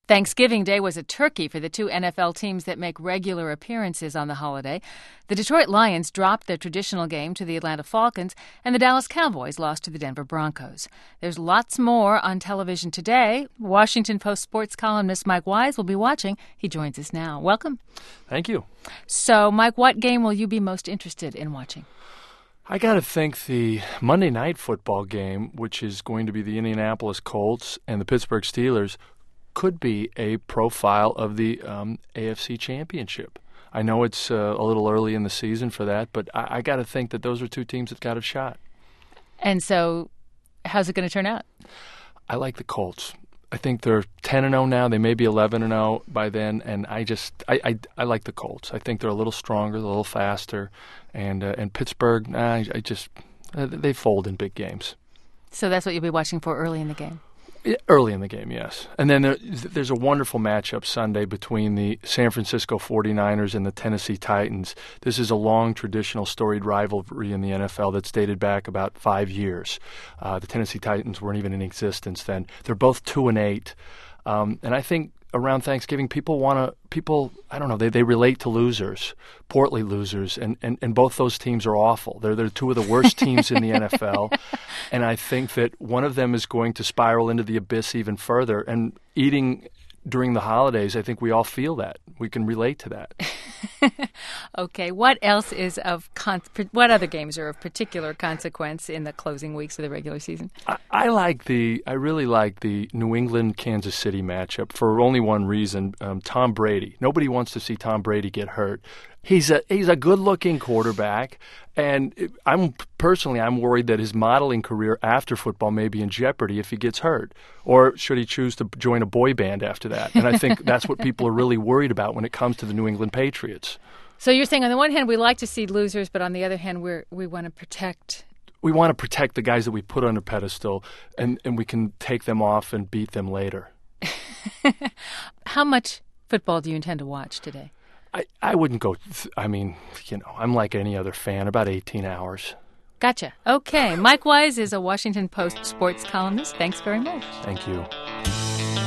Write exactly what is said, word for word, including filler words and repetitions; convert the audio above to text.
Thanksgiving Day was a turkey for the two N F L teams that make regular appearances on the holiday. The Detroit Lions dropped their traditional game to the Atlanta Falcons, and the Dallas Cowboys lost to the Denver Broncos. There's lots more on television today. Washington Post sports columnist Mike Wise will be watching. He joins us now. Welcome. Thank you. So, Mike, what game will you be most interested in watching? I got to think the Monday night football game, which is going to be the Indianapolis Colts and the Pittsburgh Steelers, could be a profile of the um, A F C Championship. I know it's uh, a little early in the season for that, but I, I got to think that those are two teams that got a shot. And so, how's it going to turn out? I like the Colts. I think they're ten and oh now. They may be eleven and oh by then, and I just I, I, I like the Colts. I think they're a little stronger, a little faster, and uh, and Pittsburgh, nah, I, I just uh, they fold in big games. So that's what you'll be watching for early in the game. Early in the game, yes. And then there, there's a wonderful matchup Sunday between the San Francisco forty-niners and the Tennessee Titans. This is a long, traditional, storied rivalry in the N F L that's dated back about five years. Uh, the Tennessee Titans weren't even in existence then. They're both two and eight. Um, and I think around Thanksgiving, people want to, people, I don't know, they, they relate to losers, portly losers, and, and, and both those teams are awful. They're, they're two of the worst teams in the N F L, and I think that one of them is going to spiral into the abyss even further. And eating during the holidays, I think we all feel that. We can relate to that. Okay, what else is of, con- what other games are of particular consequence in the closing weeks of the regular season? I, I like the, I really like the New England-Kansas City matchup for only one reason, um, Tom Brady. Nobody wants to see Tom Brady get hurt. He's a he's a good-looking quarterback, and I'm personally I'm worried that his modeling career after football may be in jeopardy if he gets hurt, or should he choose to join a boy band after that? And I think that's what people are really worried about when it comes to the New England Patriots. So you're saying on the one hand we like to see losers, but on the other hand we we want to protect. We want to protect the guys that we put on a pedestal, and, and we can take them off and beat them later. How much football do you intend to watch today? I, I wouldn't go, th- I mean, you know, I'm like any other fan, about eighteen hours. Gotcha. Okay. Mike Wise is a Washington Post sports columnist. Thanks very much. Thank you.